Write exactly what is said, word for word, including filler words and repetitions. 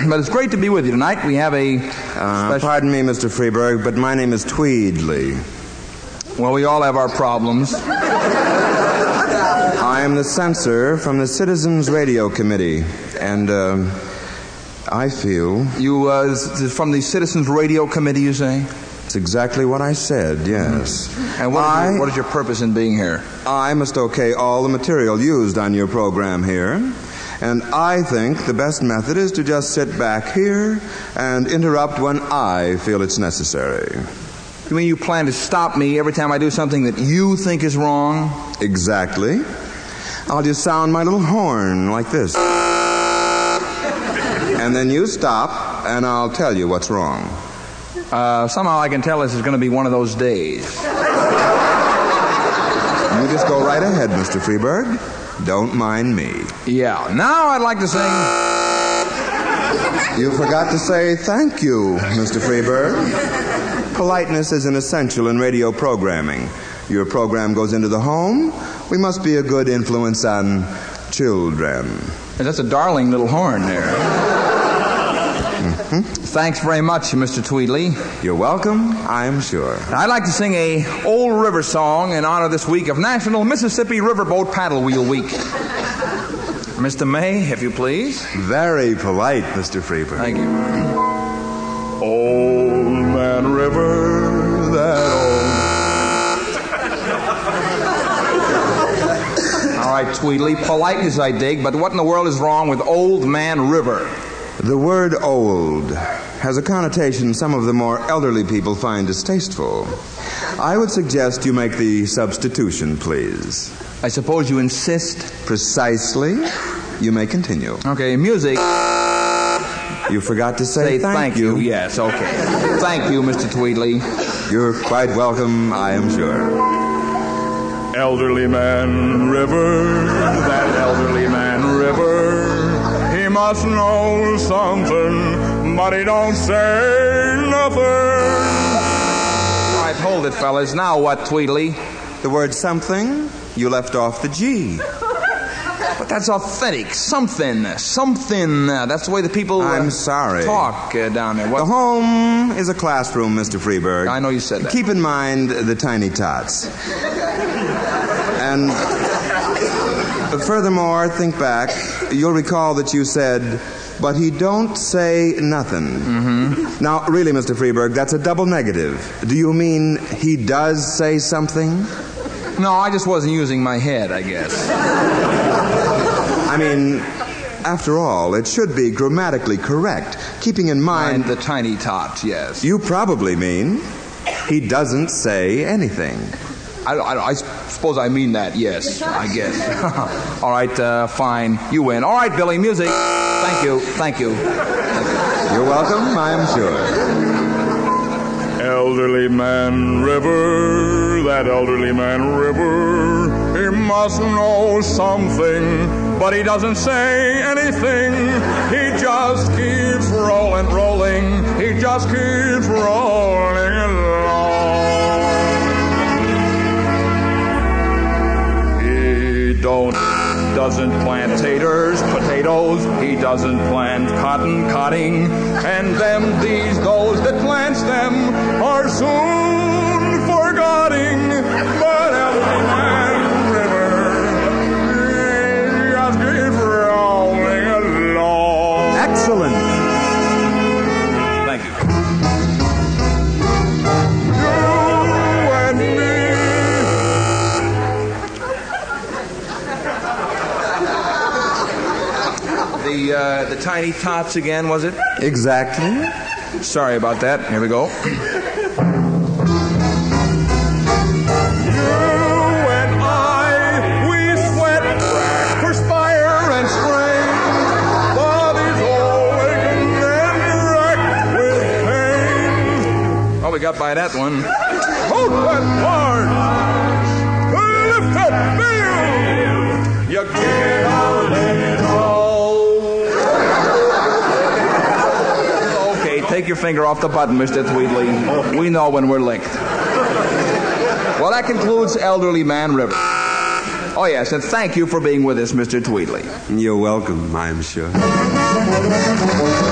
but it's great to be with you tonight. We have a Uh, special... pardon me, Mister Freeberg, but my name is Tweedley. Well, we all have our problems. I am the censor from the Citizens Radio Committee, and uh, I feel... You, uh, this is from the Citizens Radio Committee, you say? It's exactly what I said, yes. And what, I, is your, what is your purpose in being here? I must okay all the material used on your program here, and I think the best method is to just sit back here and interrupt when I feel it's necessary. You mean you plan to stop me every time I do something that you think is wrong? Exactly. I'll just sound my little horn like this. And then you stop, and I'll tell you what's wrong. Uh, somehow I can tell this is going to be one of those days. You just go right ahead, Mister Freeberg. Don't mind me. Yeah. Now I'd like to sing... You forgot to say thank you, Mister Freeberg. Politeness is an essential in radio programming. Your program goes into the home. We must be a good influence on children. That's a darling little horn there. Mm-hmm. Thanks very much, Mister Tweedley. You're welcome, I'm sure. I'd like to sing a old river song in honor this week of National Mississippi Riverboat Paddle Wheel Week. Mister May, if you please. Very polite, Mister Freeberg. Thank you. Old Man River, that old... All right, Tweedley, politeness I dig, but what in the world is wrong with Old Man River? The word old has a connotation some of the more elderly people find distasteful. I would suggest you make the substitution, please. I suppose you insist? Precisely. You may continue. Okay, music. You forgot to say, say thank, thank you. you. Yes, okay. Thank you, Mister Tweedley. You're quite welcome, I am sure. Elderly Man River, that elderly man River, he must know something, but he don't say nothing. All right, hold it, fellas. Now what, Tweedley? The word something, you left off the G. But that's authentic. Something. Something. Uh, that's the way the people uh, I'm sorry. talk uh, down there. What? The home is a classroom, Mister Freeberg. I know you said that. Keep in mind the tiny tots. And furthermore, think back. You'll recall that you said, but he don't say nothing. Mm-hmm. Now, really, Mister Freeberg, that's a double negative. Do you mean he does say something? No, I just wasn't using my head, I guess. I mean, after all, it should be grammatically correct, keeping in mind... And the tiny tot, yes. You probably mean he doesn't say anything. I, I, I suppose I mean that, yes, I guess. All right, uh, fine. You win. All right, Billy, music. Thank you. Thank you. Thank you. You're welcome, I'm sure. Elderly Man River, that elderly man River, he must know something, but he doesn't say anything. He just keeps rolling, rolling. He just keeps rolling along. He don't, doesn't plant taters, potatoes. He doesn't plant cotton, cotting. And them, these, those that plants them are soon forgetting. But elderly man River, he just keeps rolling along. Excellent. Thank you. You and me. The, uh, the tiny tots again, was it? Exactly. Sorry about that. Here we go. We got by that one. Hold that hard. Lift that veil. You get out little. Okay, take your finger off the button, Mister Tweedley. We know when we're licked. Well, that concludes Elderly Man River. Oh, yes, and thank you for being with us, Mister Tweedley. You're welcome, I'm sure.